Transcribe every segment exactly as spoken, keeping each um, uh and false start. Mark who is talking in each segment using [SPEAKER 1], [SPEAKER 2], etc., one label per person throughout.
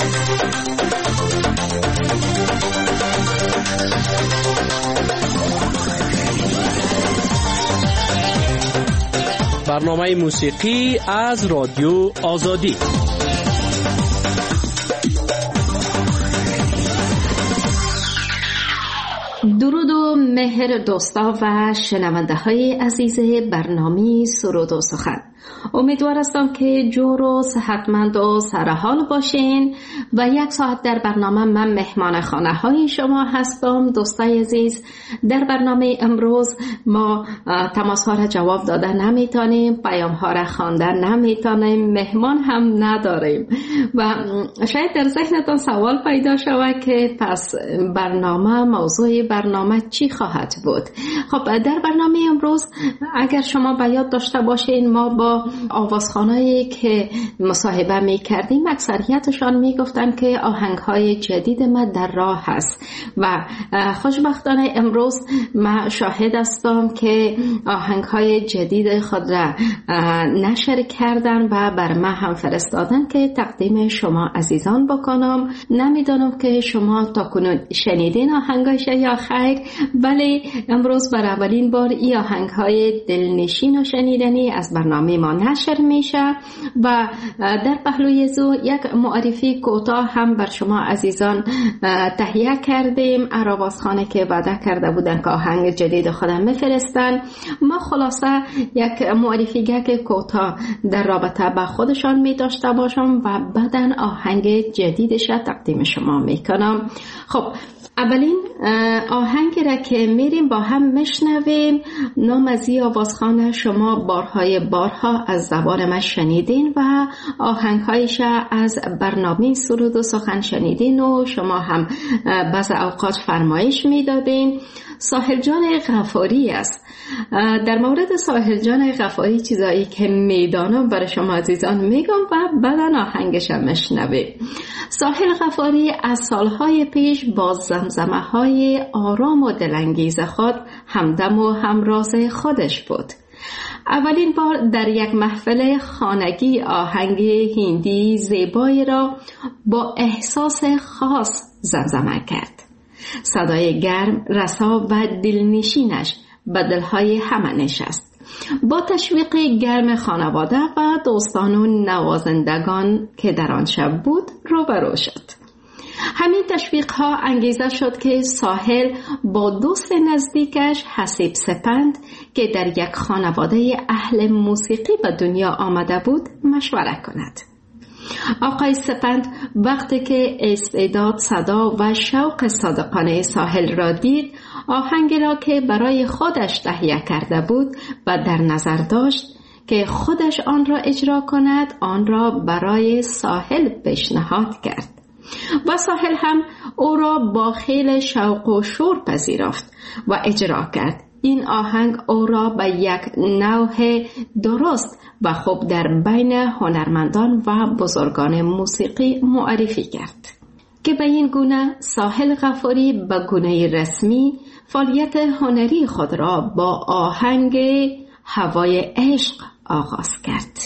[SPEAKER 1] برنامه موسیقی از رادیو آزادی.
[SPEAKER 2] درود و مهر دوستا و شنونده های عزیز برنامه سرود و سخن. امیدوار هستم که جور و صحتمند و سرحال باشین و یک ساعت در برنامه من مهمان خانه های شما هستم. دوستای عزیز، در برنامه امروز ما تماس ها را جواب داده نمیتونیم، پیام ها را خوانده نمیتونیم، مهمان هم نداریم و شاید در ذهنتان سوال پیدا شود که پس برنامه موضوع برنامه چی خواهد بود. خب در برنامه امروز اگر شما به یاد داشته باشین، ما با آوازخوانایی که مصاحبه می کردیم اکثریتشان می گفتن که آهنگ‌های جدید ما در راه هست و خوشبختانه امروز ما شاهد هستم که آهنگ‌های جدید خود را نشر کردن و بر ما هم فرستادن که تقدیم شما عزیزان بکنم. نمیدانم که شما تا کنون شنیدین آهنگایش یا خیر، ولی امروز بر اولین بار این آهنگ‌های دلنشین و شنیدنی از برنامه ما نشر میشه و در پهلوی زو یک معرفی کوتاه هم بر شما عزیزان تهیه کردیم. آوازخوانی که وعده کرده بودن که آهنگ جدید خودم میفرستن، ما خلاصه یک معرفی گک کوتاه در رابطه با خودشان می داشته باشم و بعدن آهنگ جدیدش تقدیم شما میکنم. خب اولین آهنگی را که میریم با هم میشنویم، نام از این آوازخوان شما بارهای بارها از زبان من شنیدین و آهنگهایش از برنامه سرود و سخن شنیدین و شما هم بعض اوقات فرمایش میدادین. ساحل جان غفاری است. در مورد ساحل جان غفاری چیزایی که میدانم برای شما عزیزان میگم و بعدا آهنگش هم میشنویم. ساحل غفاری از سالهای پیش با زمزمه های آرام و دلانگیز خود همدم و همراز خودش بود. اولین بار در یک محفل خانگی آهنگ هندی زیبایی را با احساس خاص زمزمه کرد. صدای گرم، رسا و دلنشینش به دلهای همه نشست. با تشویق گرم خانواده و دوستان و نوازندگان که در آن شب بود روبرو شد. همین تشویق ها انگیزه شد که ساحل با دوست نزدیکش حسیب سپند که در یک خانواده اهل موسیقی به دنیا آمده بود مشوره کند. آقای سپند وقتی که استعداد، صدا و شوق صادقانه ساحل را دید، آهنگی را که برای خودش تهیه کرده بود و در نظر داشت که خودش آن را اجرا کند، آن را برای ساحل پیشنهاد کرد و ساحل هم او را با خیل شوق و شور پذیرفت و اجرا کرد. این آهنگ او را به یک نوع درست و خوب در بین هنرمندان و بزرگان موسیقی معرفی کرد که به این گونه ساحل غفاری به گونه رسمی فعالیت هنری خود را با آهنگ هوای عشق آغاز کرد.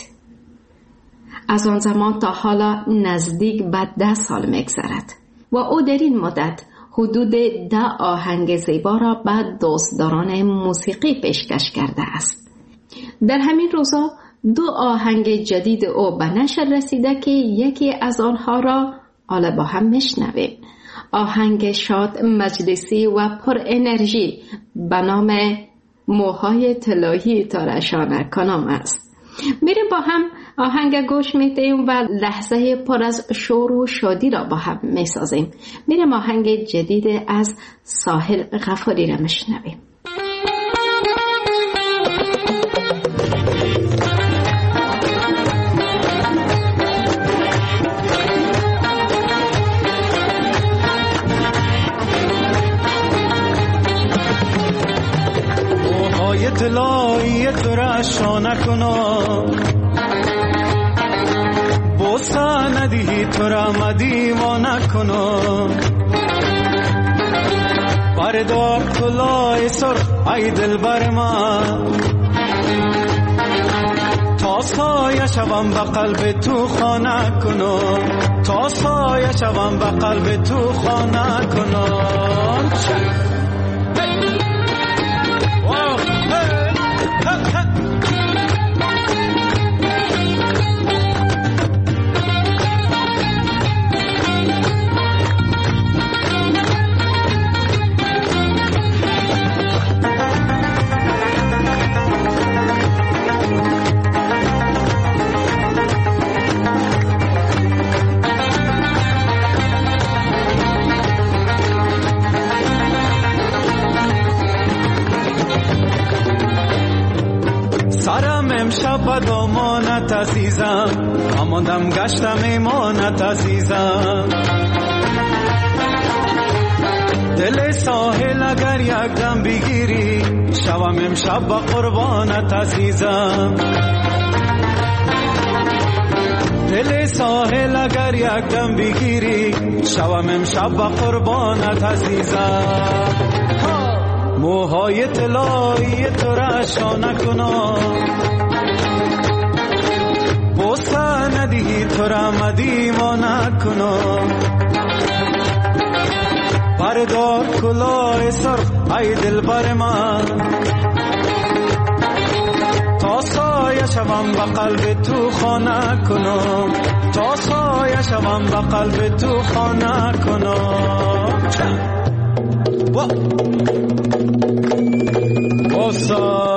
[SPEAKER 2] از آن زمان تا حالا نزدیک به ده سال می‌گذرد و او در این مدت حدود ده آهنگ زیبا را به دوستداران موسیقی پیشکش کرده است. در همین روزا دو آهنگ جدید او به نشر رسیده که یکی از آنها را حالا با هم میشنویم. آهنگ شاد، مجلسی و پر انرژی به نام موهای طلایی تارشانه کنم است. میریم با هم آهنگ گوش میدیم و لحظه پر از شور و شادی را با هم میسازیم. میریم آهنگ جدید از ساحل غفاری را میشنویم.
[SPEAKER 3] موهای طلایی تارشانه کنم، بوسا ندهی تو را مدیوانه کنم. بردار طلای سرخ ای دل بر من، تا تا سایه شوم به قلب تو خانه کنم، تا سایه شوم به قلب تو خانه کنم. شب دامانت عزیزم، آماندم گشتم ایمانت عزیزم. دل ساحل اگر یک دم بگیری، شوم امشب با قربانت عزیزم. دل ساحل اگر یک دم بگیری، شوم امشب با قربانت عزیزم. موهای طلایی تو را شانه کنم، بوسه ندهی تو را مدیوانه کنم. بردار کلاه سرخ ای دل بر من، تا سایه شوم به قلب تو خانه کنم، تا سایه شوم به قلب تو خانه کنم. بوسه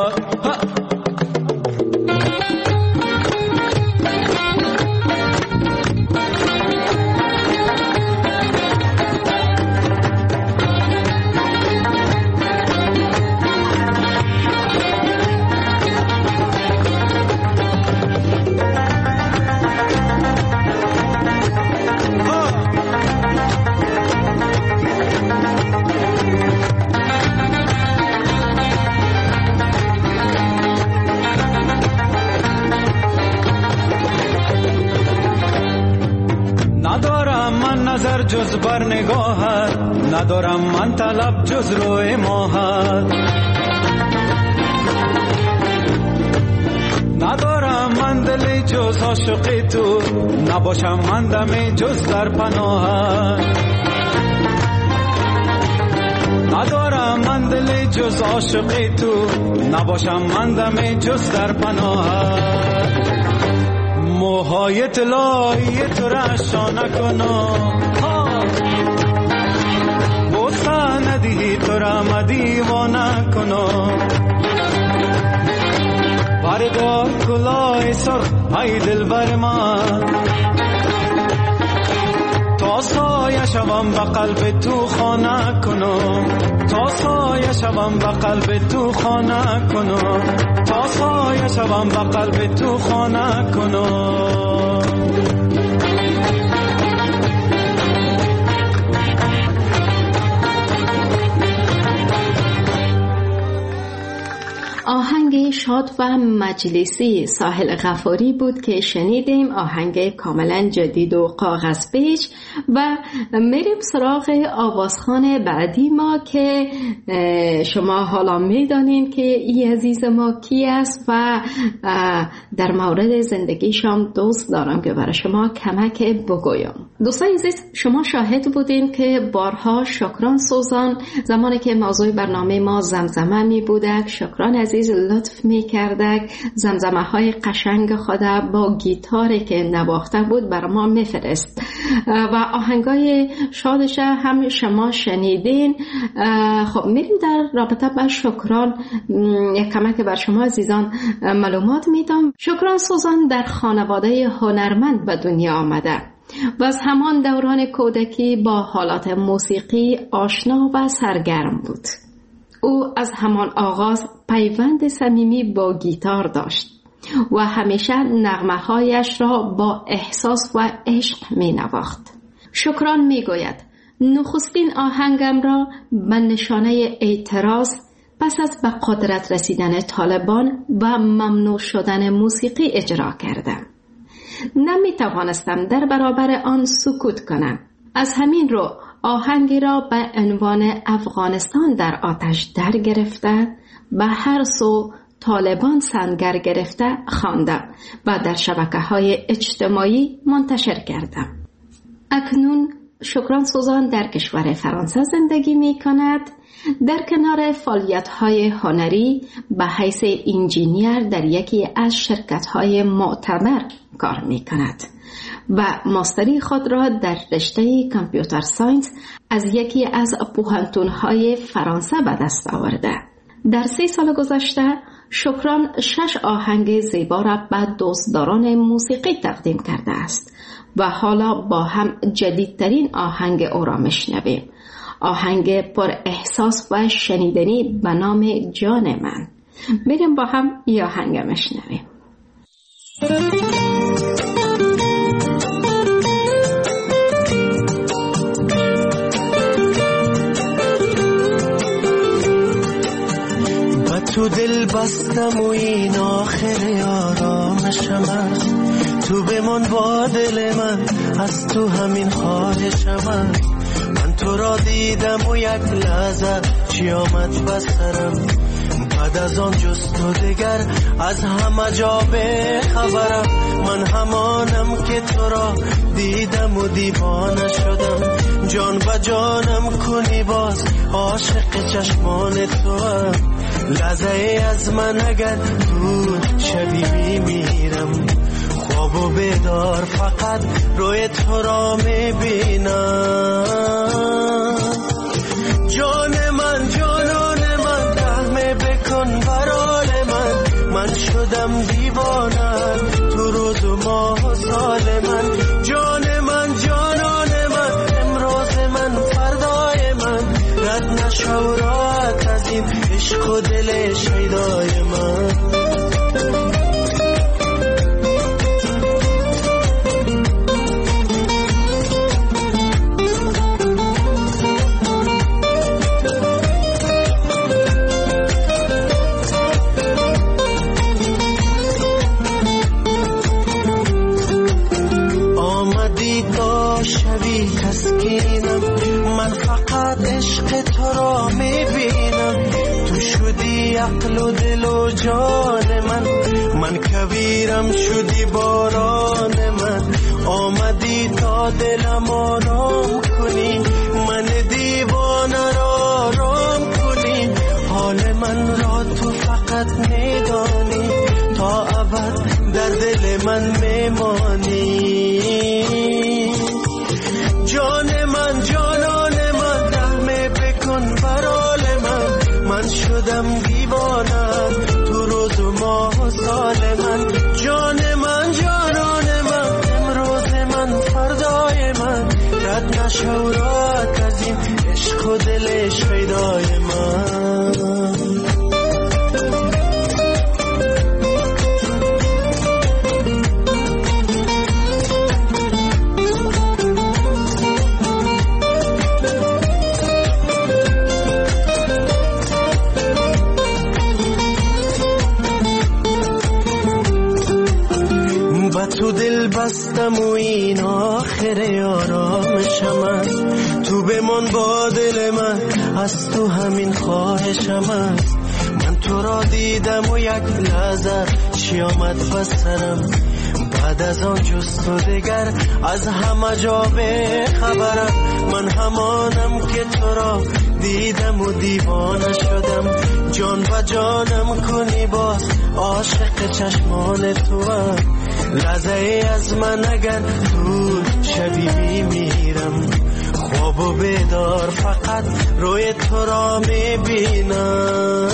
[SPEAKER 3] نظر جز بر نگاهت، ندارم من طلب جز روی ماهت. ندارم من دل جز عاشق تو، نباشم من دم جز در پناهت. ندارم من دل جز عاشق تو، نباشم من دم جز در پناهت. موهای طلایی تو را شانه کنم، بوسه ندهی تو را مدیوانه کنم. بردار کلاه سرخ ای دل بر من، تا سایه شوم به قلب تو خانه کنم، تا سایه شوم به قلب تو خانه کنم، تا سایه شوم به قلب تو خانه کنم.
[SPEAKER 2] آهنگ شاد و مجلسی ساحل غفاری بود که شنیدیم، آهنگ کاملا جدید و کاغذ پیچ. و میریم سراغ آوازخوان بعدی ما که شما حالا میدانین که این عزیز ما کی است و در مورد زندگیشان دوست دارم که برای شما کمک بگویم. دوستان عزیز، شما شاهد بودین که بارها شکران سوزان زمانی که موضوع برنامه ما زمزمه می بودک، شکران عزیز لطف می کردک زمزمه های قشنگ خود با گیتاری که نواخته بود بر ما می فرست و آهنگای شادش هم شما شنیدین. خب میریم در رابطه با شکران یک کمک بر شما عزیزان معلومات میدم. شکران سوزان در خانواده هنرمند به دنیا آمده و از همان دوران کودکی با حالات موسیقی آشنا و سرگرم بود. او از همان آغاز پیوند صمیمی با گیتار داشت و همیشه نغمه‌هایش را با احساس و عشق می نواخت. شکران می گوید نخستین آهنگم را به نشانه اعتراض پس از به قدرت رسیدن طالبان و ممنوع شدن موسیقی اجرا کردم. نمی توانستم در برابر آن سکوت کنم. از همین رو آهنگی را به عنوان افغانستان در آتش در گرفته به هر سو طالبان سنگر گرفته خواندم و در شبکه‌های اجتماعی منتشر کردم. اکنون شکران سوزان در کشور فرانسه زندگی می کند. در کنار فعالیت‌های هنری به حیث انجینیر در یکی از شرکت‌های معتبر کار می کند و ماستری خود را در رشته کامپیوتر ساینس از یکی از پوهنتون‌های فرانسه به دست آورده. در سی سال گذشته شکران شش آهنگ زیبا را به دوستداران موسیقی تقدیم کرده است و حالا با هم جدیدترین آهنگ او را میشنویم. آهنگ پر احساس و شنیدنی به نام جان من. بریم با هم این آهنگ میشنویم.
[SPEAKER 4] تو دل بستم و این آخر آرامشم است، تو بمان با دل من، از تو همین خواهشم است. من تو را دیدم و یک لحظه چی آمد بسرم، بعد از آن جز تو دگر از همه جا به خبرم. من همانم که تو را دیدم و دیوانه شدم، جان با جانم کنی باز عاشق چشمان تو هم. لحظه از من اگر دور شبی میمیرم، خواب و بیدار فقط روی تو را میبینم. جان من جانان من رحم بکن برال من، من شدم دیوانه تو روز و ماه و سال من. جان من جانان من امروز من فردای من، رد نشو راحت از این عشق و دل شیدای من. آمدی تا شبی تسکینم، من فقط عشق تو را میبینم. تو شدی عقل و دل و جان من، من کویرم شدی باران من. آمدی تا دلم آرام کنی، من دیوانه را آرام کنی. حال من را تو فقط میدانی، تا ابد در دل من میمانی. جان من جانان من رحم بکن برال من، من شدم دیوانه تو روز و ماه و سال من. جان من جانان من امروز من فردای من، رد نشو راحت از این عشق و دل شیدای من. تو دل بستم و این آخر آرامشم است، تو بمان با دل من، از تو همین خواهشم است. من تو را دیدم و یک لحظه چی آمد بسرم، بعد از آن جز تو دگر از همه جا به خبرم. من همانم که تو را دیدم و دیوانه شدم، جان و جانم کنی باز عاشق چشمان تو هم. لحظه از من اگر دور شبی میمیرم، خواب و بیدار فقط روی تو را میبینم.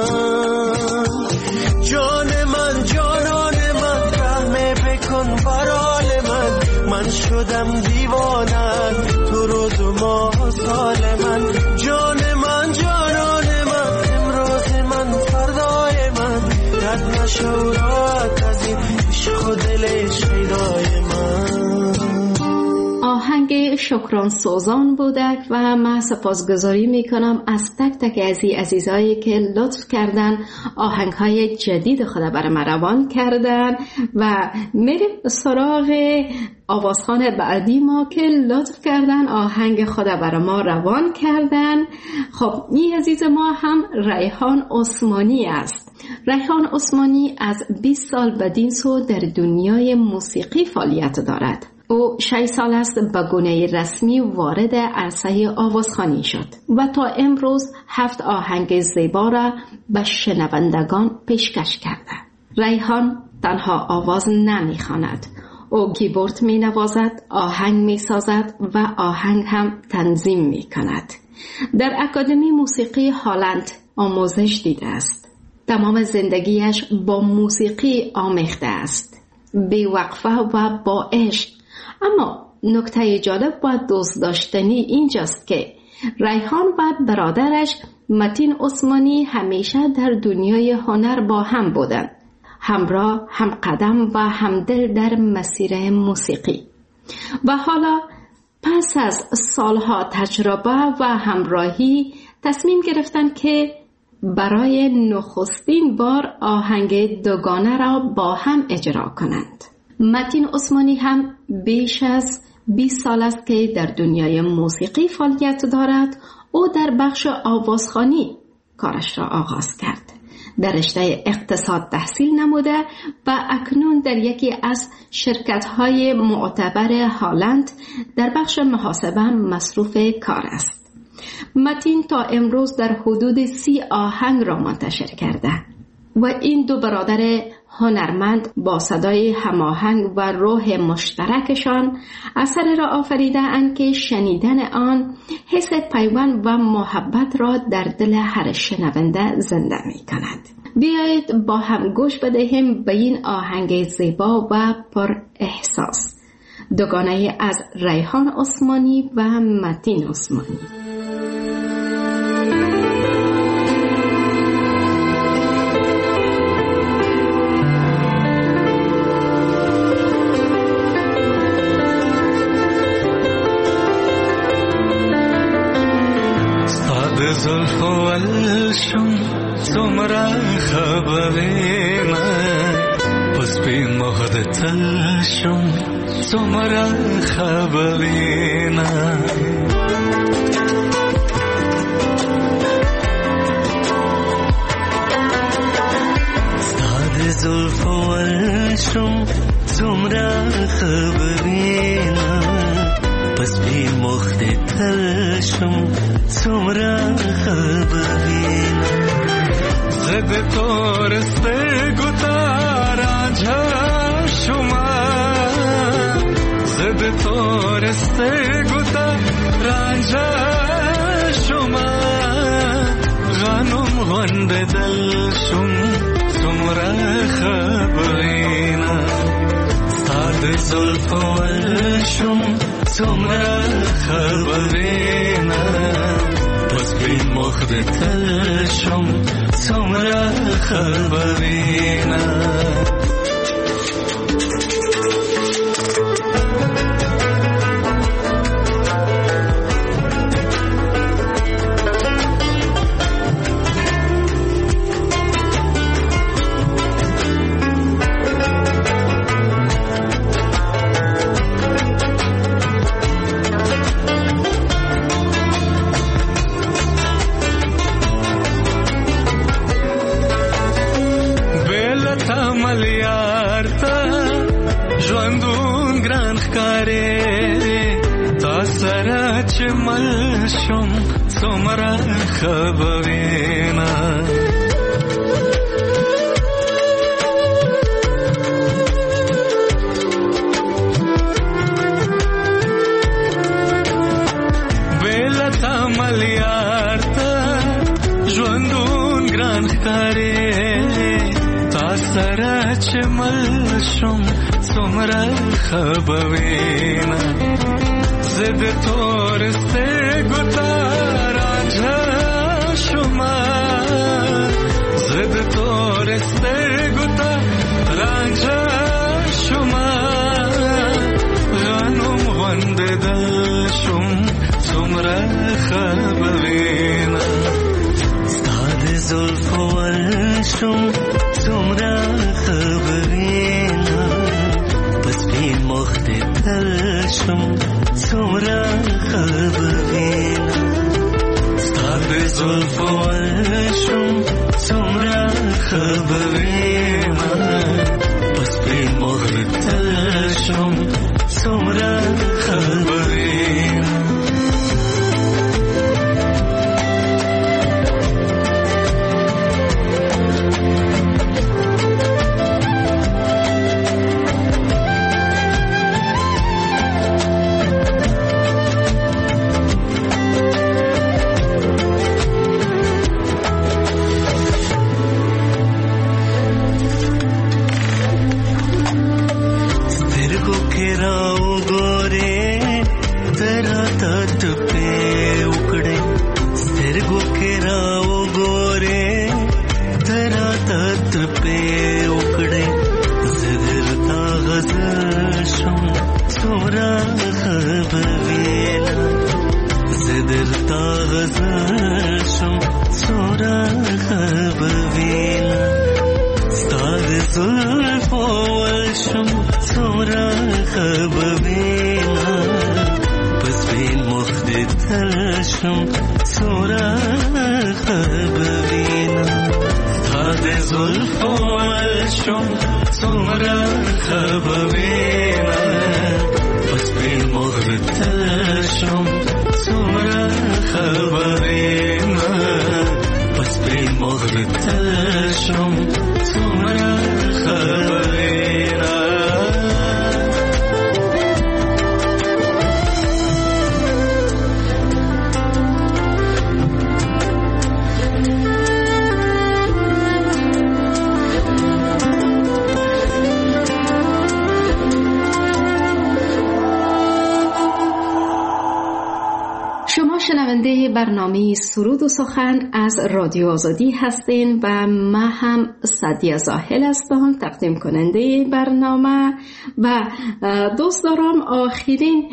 [SPEAKER 4] جان من جانان من رحم بکن برال من، من شدم دیوانه تو روز و ماه و سال من. جان من جانان من امروز من فردای من، رد نشو راحت از این عشق و دل شیدای من.
[SPEAKER 2] آهنگ آهنگ شکران سوزان بودک و من سپاسگزاری میکنم از تک تک ازی عزیزایی که لطف کردن آهنگ های جدید خود برای من روان کردن و میریم سراغ آوازخوان بعدی ما که لطف کردن آهنگ خود برای ما روان کردن. خب این عزیز ما هم ریحان عثمانی است. ریحان عثمانی از بیست سال بدین سو در دنیای موسیقی فعالیت دارد. او شش سال است به گونه رسمی وارد عرصه آوازخوانی شد و تا امروز هفت آهنگ زیبا را به شنوندگان پیشکش کرده. ریحان تنها آواز نمیخواند، او کیبورد می نوازد، آهنگ می سازد و آهنگ هم تنظیم می کند. در اکادمی موسیقی هالند آموزش دیده است. تمام زندگیش با موسیقی آمیخته است، بی وقفه و با عشق. اما نکته جالب و دوست داشتنی اینجاست که ریحان و برادرش متین عثمانی همیشه در دنیای هنر با هم بودند، همراه، هم قدم و همدل در مسیر موسیقی. و حالا پس از سالها تجربه و همراهی تصمیم گرفتند که برای نخستین بار آهنگ دوگانه را با هم اجرا کنند. متین عثمانی هم بیش از بیست سال است که در دنیای موسیقی فعالیت دارد. او در بخش آوازخوانی کارش را آغاز کرد. در رشته اقتصاد تحصیل نموده و اکنون در یکی از شرکت‌های معتبر هالند در بخش محاسبه مصروف کار است. متین تا امروز در حدود سی آهنگ را منتشر کرده و این دو برادر هنرمند با صدای هماهنگ و روح مشترکشان اثر را آفریده اند که شنیدن آن حس پیوند و محبت را در دل هر شنونده زنده می کند. بیایید با هم گوش بدهیم به این آهنگ زیبا و پر احساس، دوگانه از ریحان عثمانی و متین عثمانی.
[SPEAKER 3] زلف و الشم سمرا خبرينا بس بي مهدت الشم سمرا خبرينا ساد زلف و الشم سمرا خبرينا بس بي مهدت الشم سمرا خبرین زد تورسته گوتارا جا شما زد تورسته گوتارا جا شما غنم غند دل شم سمرا خبرین ساد زلف و الشم سمرا خبرین بس بی مخدت الشم سمرا خبرین ملشم سمرا خبرينا بلتا مليارتا جوندون گران خاري تاسرا چ ملشم سمرا خبرينا زد تورسته گوتارا جا شما زد تورسته گوتارا جا شما غنم غند دل
[SPEAKER 4] خبرین ستاد زلف و ولشم سمرا خبرین بس بی مخت تلشم سمرا خبرین ستاد زلف و ولشم سمرا خبرین بس بی مخت تلشم سمرا خبرین
[SPEAKER 2] برنامه سرود و سخن از رادیو آزادی هستین و من هم سعدیه زاهل هستم تقدیم کننده برنامه و دوست دارم آخرین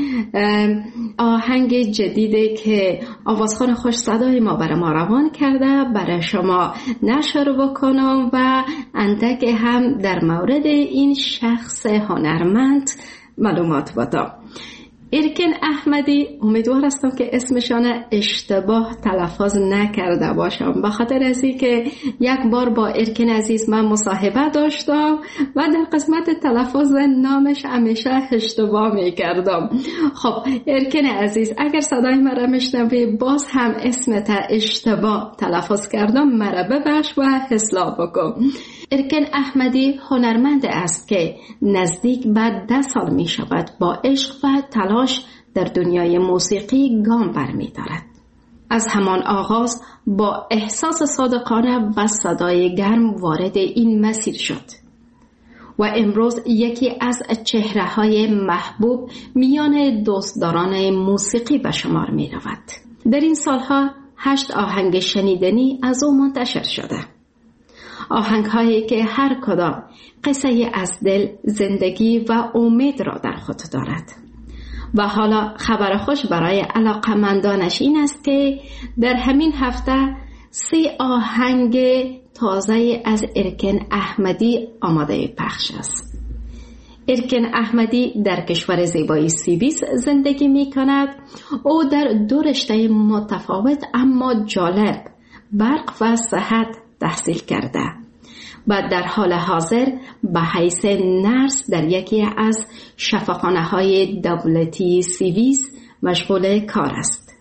[SPEAKER 2] آهنگ جدیده که آوازخوان خوش صدای ما برای ما روان کرده برای شما نشر بکنم و اندک هم در مورد این شخص هنرمند معلومات بدم. ارکن احمدی، امیدوار هستم که اسمشان اشتباه تلفظ نکرده باشم، به خاطر از این که یک بار با ارکن عزیز من مصاحبه داشتم و در قسمت تلفظ نامش همیشه اشتباه میکردم. خب ارکن عزیز، اگر صدای مرا میشنوی باز هم اسمت اشتباه تلفظ کردم، مرا ببخش و اصلاح بکن. ارکن احمدی هنرمند است که نزدیک به ده سال می شود با عشق و تلاش در دنیای موسیقی گام برمی دارد. از همان آغاز با احساس صادقانه و صدای گرم وارد این مسیر شد و امروز یکی از چهره‌های محبوب میان دوستداران موسیقی به شمار می رود. در این سالها هشت آهنگ شنیدنی از او منتشر شده. آهنگ هایی که هر کدام قصه از دل، زندگی و امید را در خود دارد. و حالا خبر خوش برای علاقمندانش این است که در همین هفته سه آهنگ تازه از ارکن احمدی آماده پخش است. ارکن احمدی در کشور زیبایی سوئیس زندگی می کند. او در دو رشته متفاوت اما جالب، برق و صحت تحصیل کرده و در حال حاضر به حیث نرس در یکی از شفاخانه‌های دولتی سوئیس مشغول کار است.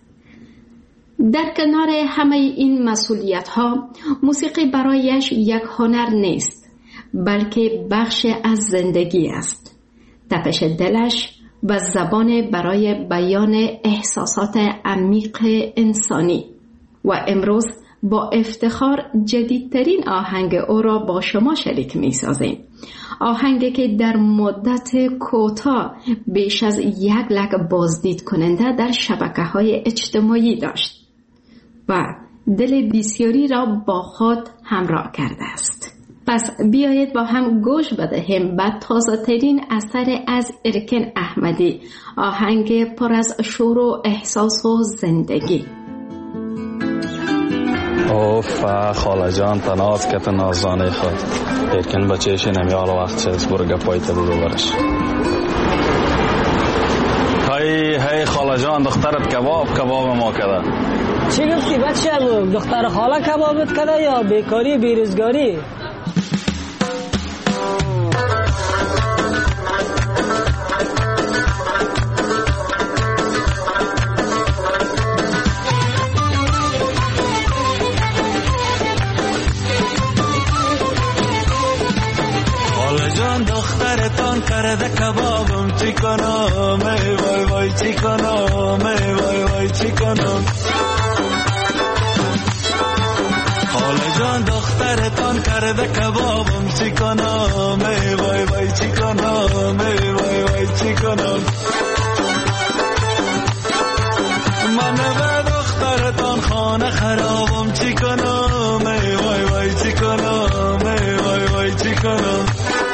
[SPEAKER 2] در کنار همه این مسئولیت‌ها، موسیقی برایش یک هنر نیست، بلکه بخش از زندگی است. تپش دلش و زبان برای بیان احساسات عمیق انسانی. و امروز با افتخار جدیدترین آهنگ او را با شما شریک می سازیم. آهنگی که در مدت کوتاه بیش از یک لک بازدید کننده در شبکه‌های اجتماعی داشت و دل بسیاری را با خود همراه کرده است. پس بیایید با هم گوش بدهیم به تازه‌ترین اثر از ارکن احمدی، آهنگ پر از شور و احساس و زندگی.
[SPEAKER 5] اوف خاله جان تناز کت نازانه خود لیکن بچهش نمیال وقت چیز برگه پایت بگو برش. هی هی خاله جان دخترت کباب کباب ما کده.
[SPEAKER 6] چی گفتی بچه؟ دختر خاله کبابت کده یا بیکاری بیروزگاری؟
[SPEAKER 3] دخترتان کرده کبابم چی کنم ای وای وای چی کنم ای وای وای چی کنم خاله جان دخترتان کرده کبابم چی کنم ای وای وای چی کنم ای وای وای چی کنم من به دخترتان خانه خرابم چی کنم ای وای وای چی کنم ای وای وای چی کنم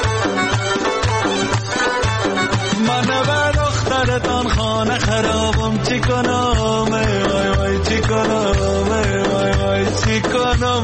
[SPEAKER 3] من به دخترتان خانه خرابم چی کنم ای وای وای چی کنم ای وای وای چی کنم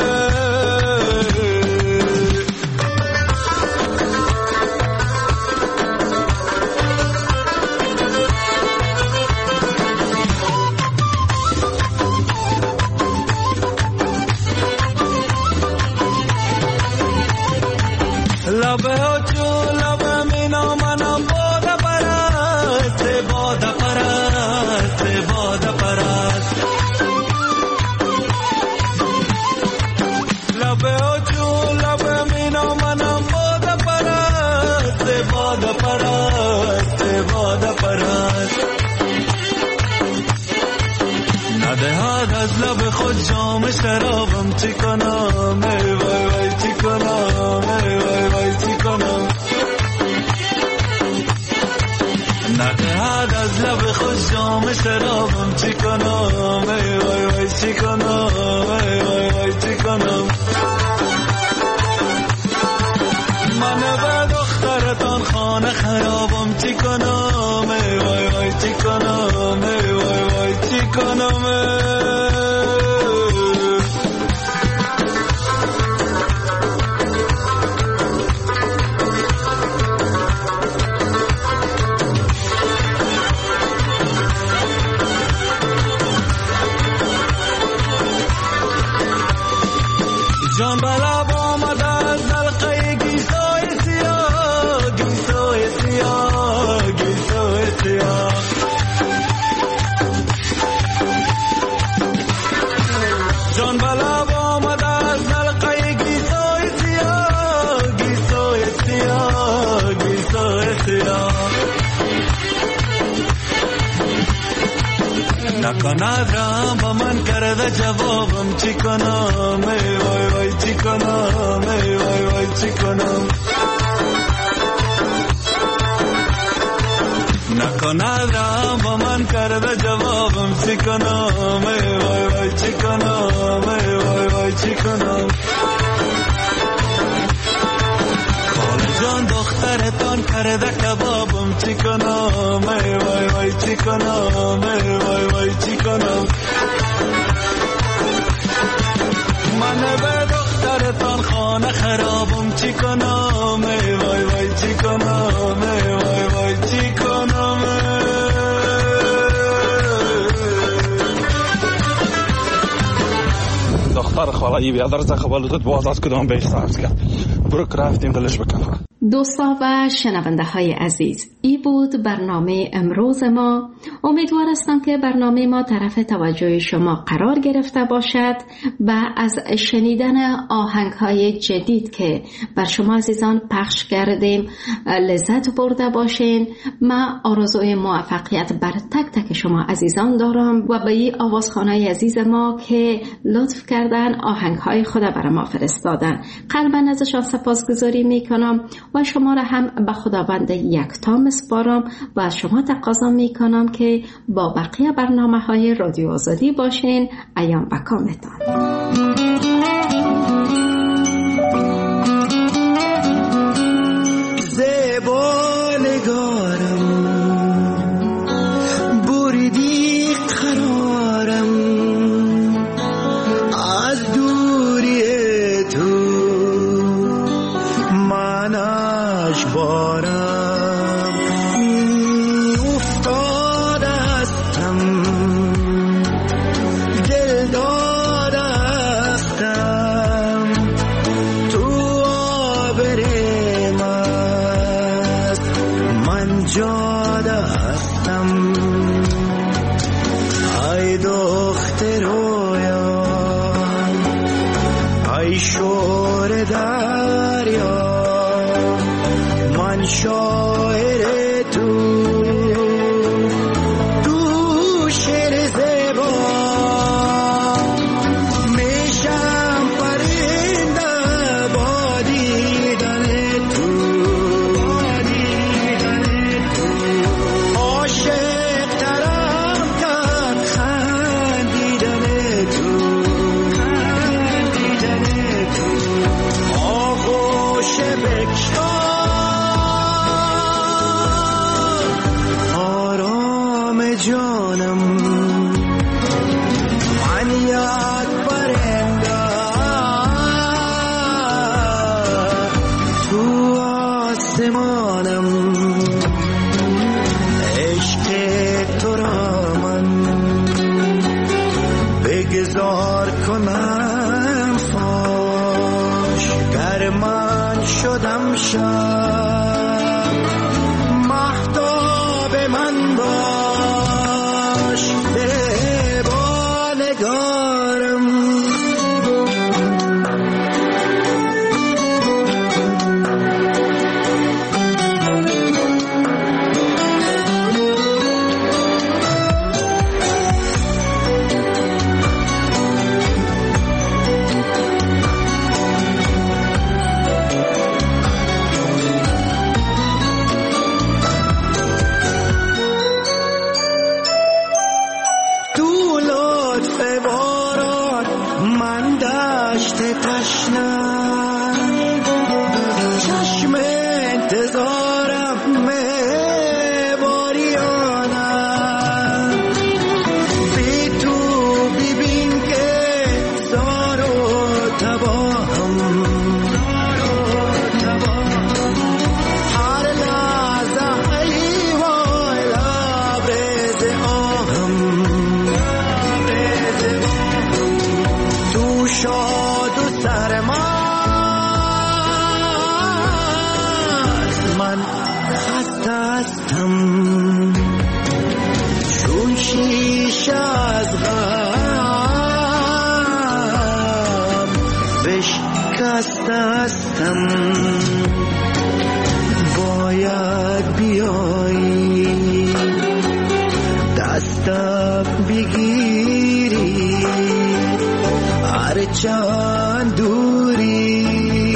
[SPEAKER 3] لبه ها چون لبه مینا منم باده پرست باده پرست باده پرست لبه ها چون لبه مینا منم باده پرست باده پرست باده پرست ندهد از لب خود جام شرابم چی کنم ای وای وای چی کنم ای وای وای چی کنم ندهد از لب خود جام شرابم چی کنم ای وای وای چی کنم ای وای وای چی کنم من به دخترتان خانه خرابم چی کنم ای وای وای چی کنم ای وای وای چی کنم جان بلا با مدد دلقه گیسای سیاه گیسای سیاه گیسای سیاه جان بلا با مدد دلقه گیسای سیاه گیسای سیاه گیسای سیاه نکند رام با من کرده جوابم چی کنم ای وای وای چی کنم ای وای وای چی کنم نکند رام با من کرده جوابم چی کنم ای وای وای چی کنم ای وای وای چی کنم خاله جان دخترتان کرده کبابم چی کنم ای وای وای چی کنم ای وای وای چی کنم من به دخترتان خانه خرابم چی کنم ای وای وای چی کنم ای وای وای چی کنم
[SPEAKER 5] دختر خاله ای بیادر زخبالوتت باز از کدام بیش سرز کرد برو رفتیم دلش بکنم.
[SPEAKER 2] دوستا و شنونده های عزیز، ای بود برنامه امروز ما. امیدوار هستم که برنامه ما طرف توجه شما قرار گرفته باشد و از شنیدن آهنگ های جدید که بر شما عزیزان پخش کردیم لذت برده باشین. من آرزوی موفقیت بر تک تک شما عزیزان دارم و به این آوازخوانای عزیز ما که لطف کردن آهنگ های خود بر ما فرستادن قلبا ازشان سپاسگزاری میکنم و شما را هم به خداوند یکتا میسپارم و از شما تقاضا میکنم که با بقیه برنامه های رادیو آزادی باشین. ایام و کامتان.
[SPEAKER 4] زیبا نگارم بریدی قرارم ای دختر رویان، ای شور دریا، من شاعر تو، تو شعر زیبا میشم پرنده با دیدن تو، با دیدن تو عاشق ترم کرد خندیدن تو، خندیدن تو آغوش بکشان جانم، من یاد پرنده تو آسمانم، عشق تو را من بگذار کنم فاش، گر من شدم شب مهتاب من باش، به با نگارم. چشم انتظارم میباریانم، بی تو ببین که زار و تباهم، هر لحظه ای وای لبریز آهم، تو شاد و سرمان من خسته هستم، چون شیشه از غم بشکسته هستم، باید بیایی دستم بگیری، هر چند دوری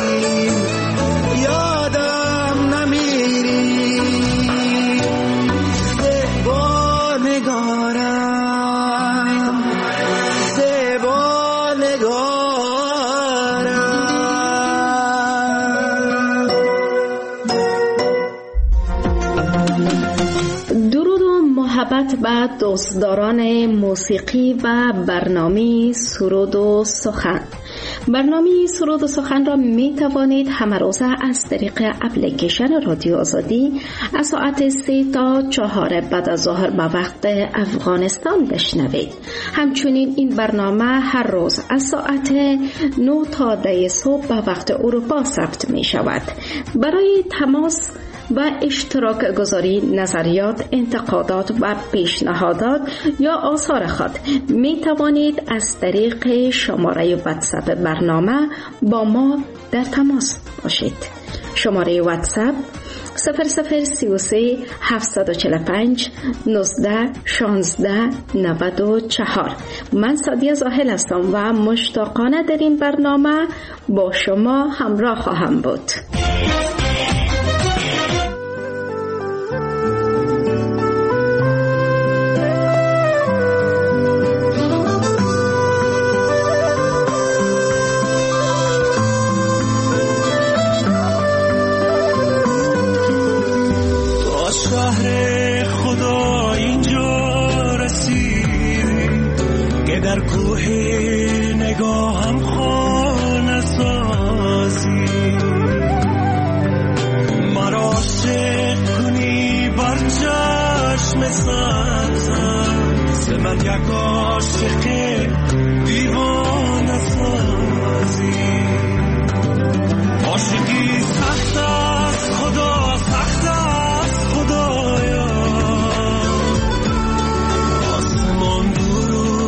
[SPEAKER 4] یادم نمیری، زیبا نگارم، زیبا نگارم.
[SPEAKER 2] درود و محبت به دوستداران موسیقی و برنامه سرود و سخن. برنامه سرود و سخن را می توانید همه روزه از طریق اپلیکیشن رادیو آزادی از ساعت سه تا چهار بعد از ظهر به وقت افغانستان بشنوید. همچنین این برنامه هر روز از ساعت نه تا ده صبح به وقت اروپا ضبط می شود. برای تماس و اشتراک گذاری نظریات، انتقادات و پیشنهادات یا آثار خود می توانید از طریق شماره واتساپ برنامه با ما در تماس باشید. شماره واتساپ صفر صفر سی و سه هفتصد و چهل و پنج نوزده شانزده نود و چهار. من سادیه زاهل هستم و مشتاقانه در این برنامه با شما همراه خواهم بود.
[SPEAKER 3] در کوه نگاهم خانه سازی، مرا عاشق کنی بر چشم سبزم، ز من یک عاشق دیوانه سازی. عاشقی سخت از خدا، سخت از خدایا، آسمان درو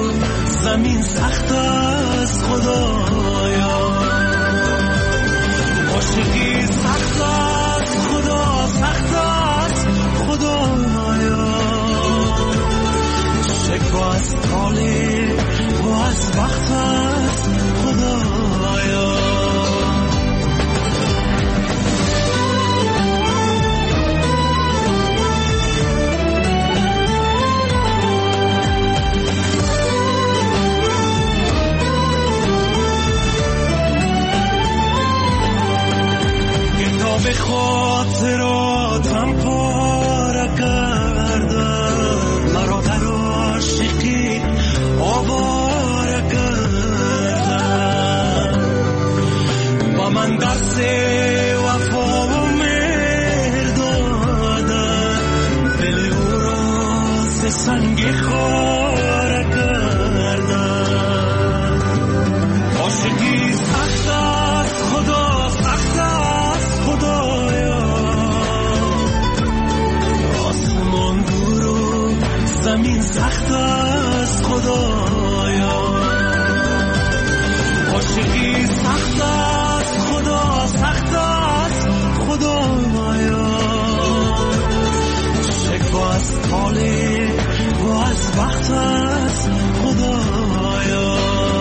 [SPEAKER 4] رنگی خاره کردن. عاشقی سخت است خدا، سخت است خدایا. آسمان دور و زمین سخت است خدایا. عاشقی سخت است خدا، سخت است خدایا. شکوه از حالی و از وقت است خدایا.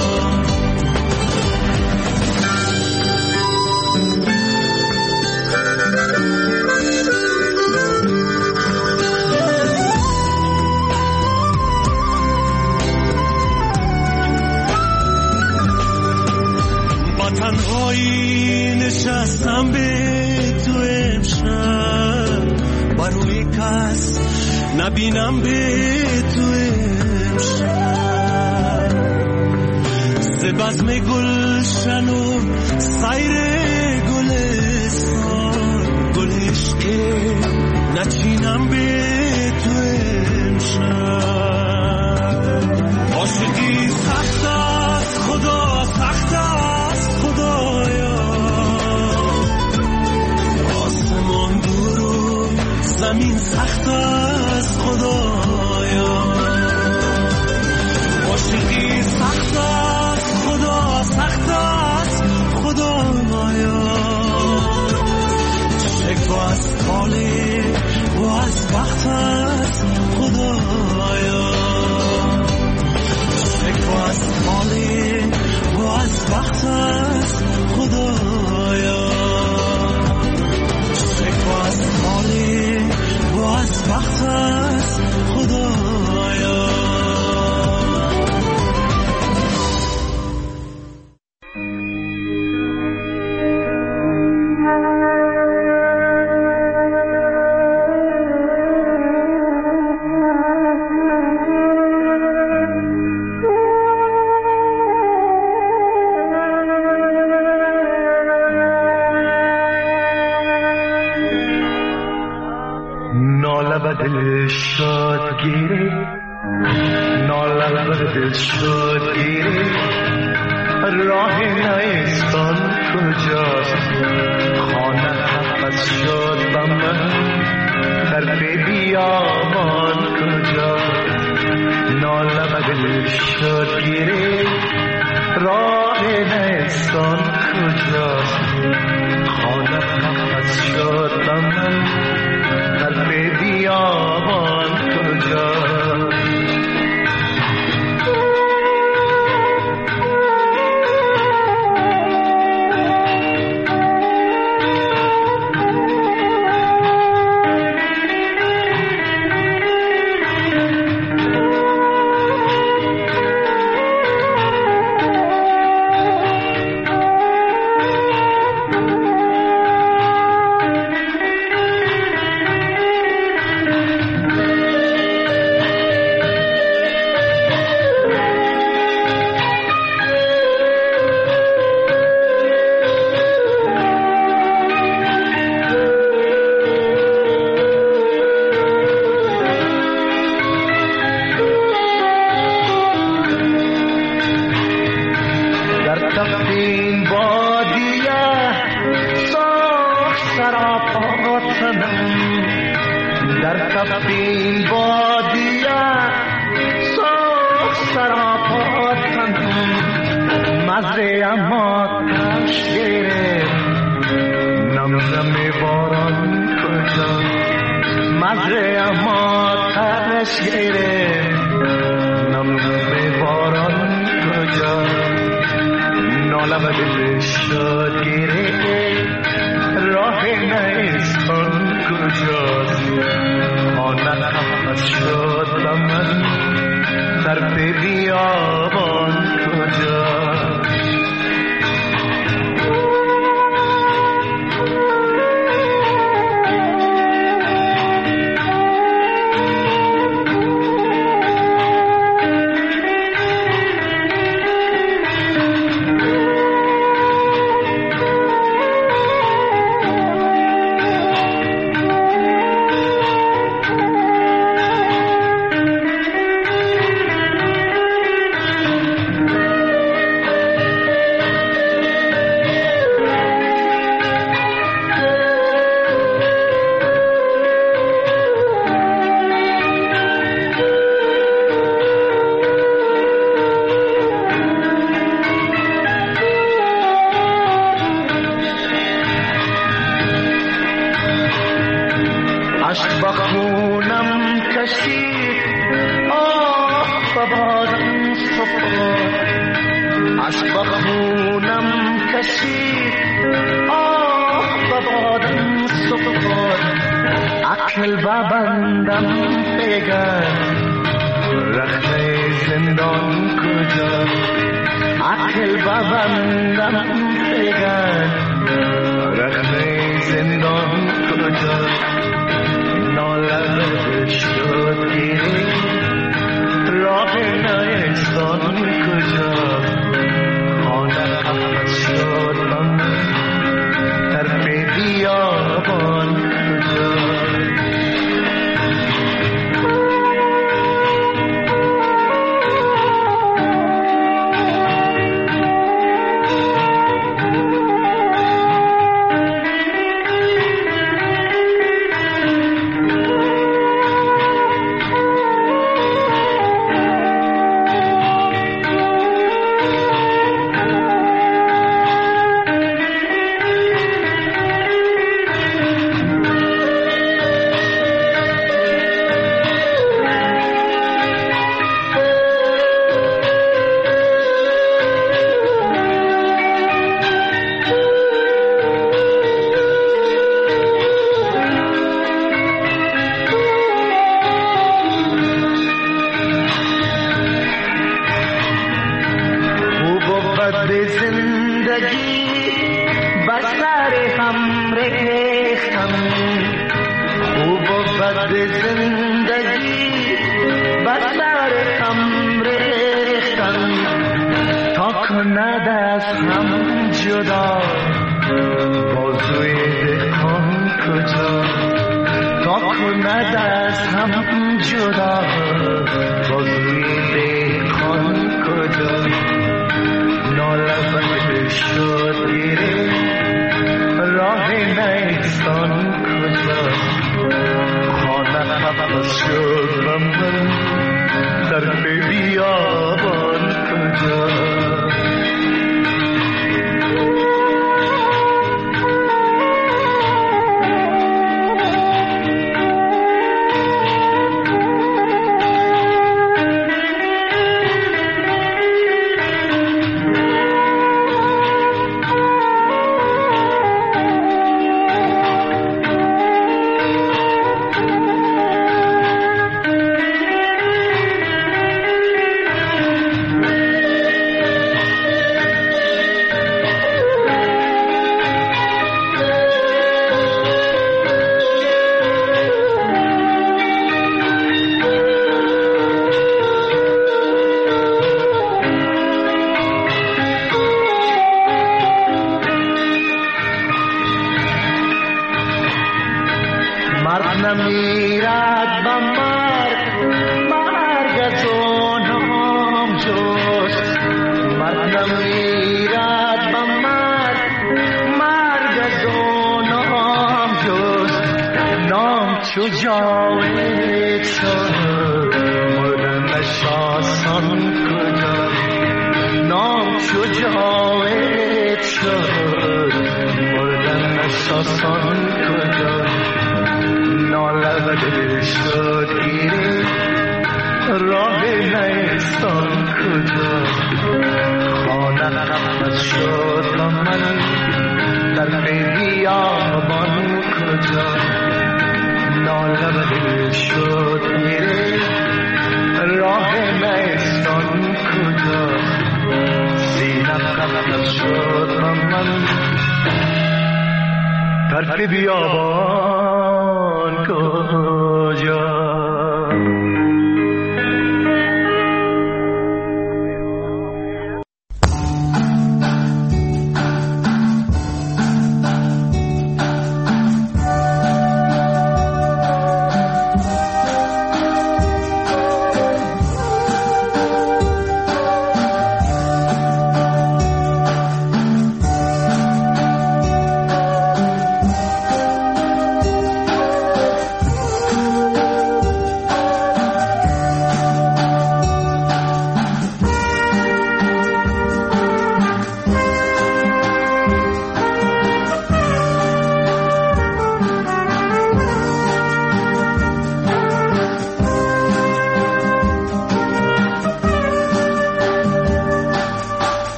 [SPEAKER 4] با تنهایی نشستم به تو امشب، با روی کس نبینم به تو امشب. ز بزم گلشن و سیر گلستان، گل عشق نچینم به تو امشب. عاشقی سخت است خدا، سخت است خدایا. آسمان دور و زمین سخت است خدایا. عاشقی سخت است خدا، سخت است خدایا. شکوه از حالی و از وقت است خدایا. شکوه از حالی و از وقت است خدایا. شکوه از حالی و از وقت است خدایا. دل شاد گیری، ناله بر دل شاد گیری. راه نیستان کجاست، خانه از شاد بمن در بیابان کجاست. ناله بر دل شاد گیری، راه نیستان کجاست، خانه از شاد بمن در بیابان کجاست. عشق با خونم کشید آه ببادم سفاد عقل ببندم بگرد رخت زندان کجا عقل ببندم بگرد رخت زندان کجا نالب شد گیری راه نیستان کجا خانه قفل شد من در بیابان کجا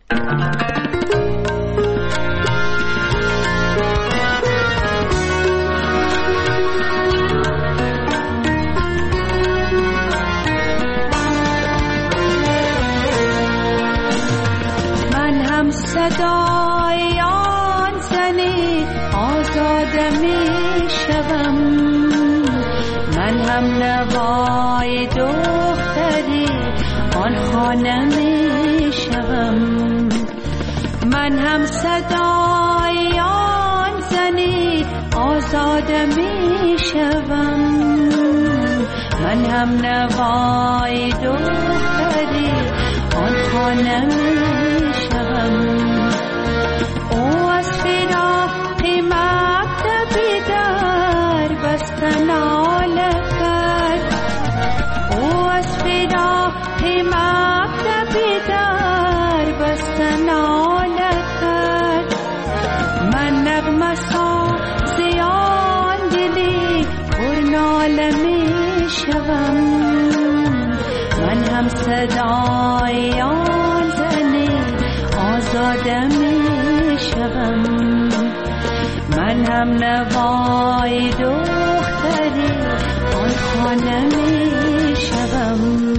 [SPEAKER 7] صدای آن زنی آزاده می شوم، من هم نوای دختری آن خانه می شوم، من هم صدای آن زنی آزاده می شوم، من هم نوای دختری آن خانه می شوم. او از فراق مکتبی در بستن آله کرد، او از فراق مکتبی در بستن آله کرد، من نغمه سازی آن دلی پر ناله می شوم، من هم صدای آن زنی آزاده می شوم، من هم نوای دختری آن خانه می شوم.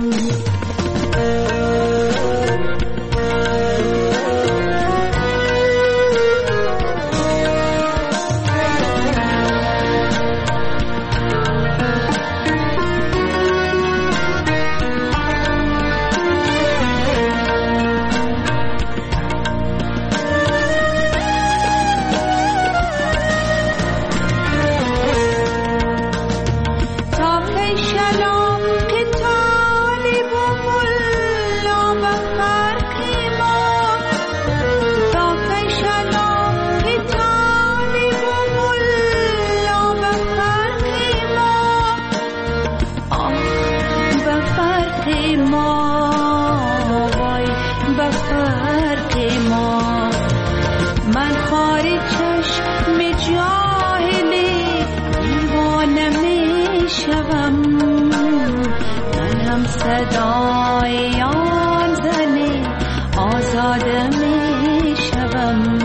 [SPEAKER 7] صدای آن زنی آزاده می شوم.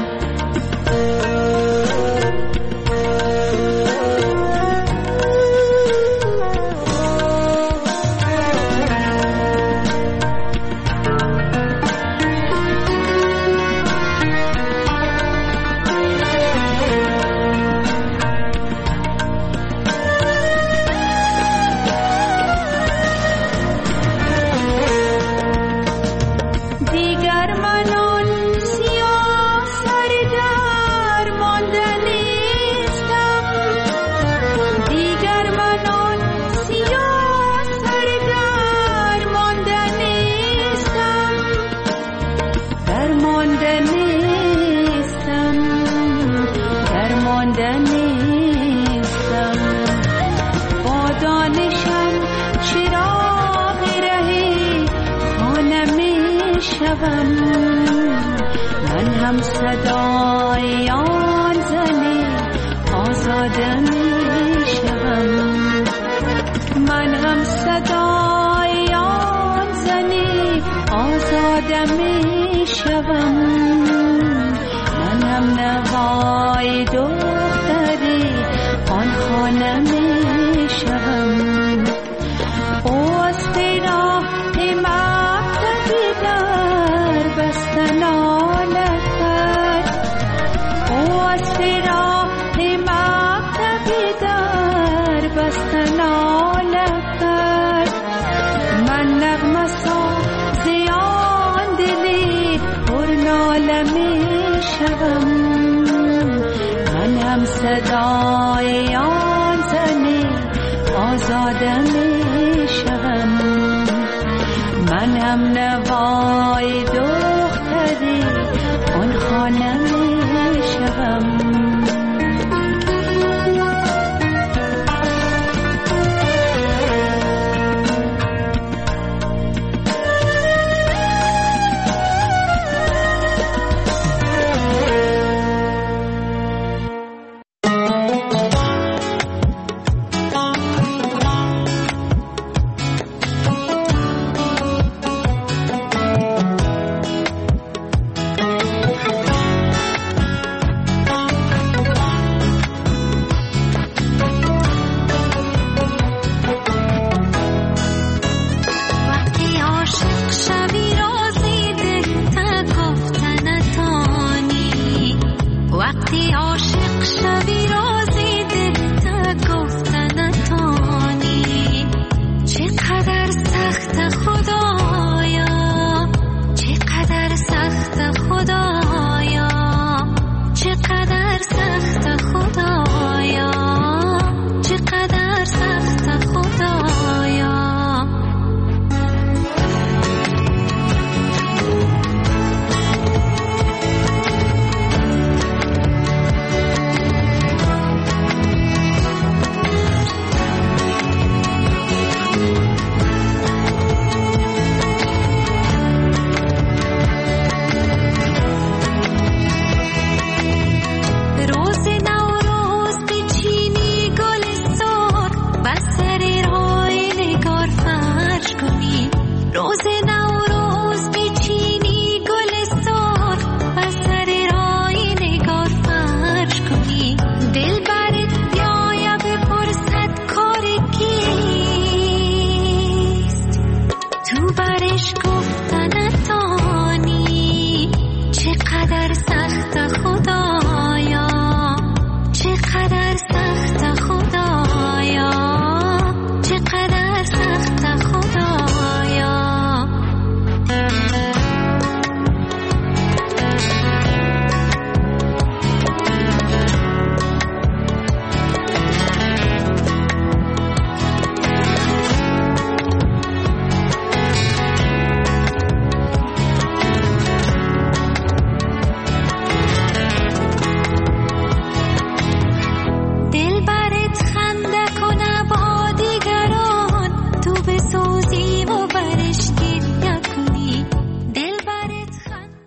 [SPEAKER 7] من هم صدای آن زنی آزاده می شوم، من هم صدای آن زنی آزاده می شوم، من هم نوای دختری آن خانه می شوم. او از فراق مکتبی در بستن آله کرد، او از فراق مکتبی در بستن آله کرد، من نغمه سازی آن دلی پر ناله می شوم، من هم صدای آن زنی آزاده می شوم، من هم نوای دختری